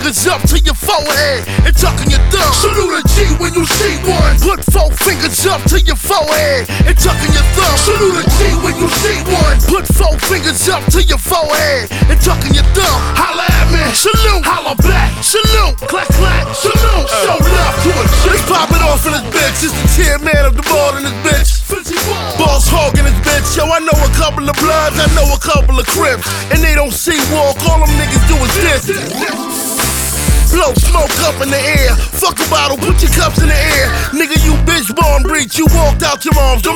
fingers up to your forehead and tucking your thumb. Salute a G when you see one. Put 4 fingers up to your forehead and tucking your thumb. Salute a G when you see one. Put 4 fingers up to your forehead and tucking your thumb. Holla at me. Salute. Holla back. Salute. Clack clack. Salute. Show love to a G. Let's pop it off in this bitch. It's the tier man of the ball in this bitch. Boss hog in this bitch. Yo, I know a couple of Bloods, I know a couple of Crips, and they don't see walk. All them niggas do is this. Blow smoke up in the air. Fuck a bottle, put your cups in the air. Nigga, you bitch born breach. You walked out your mom's.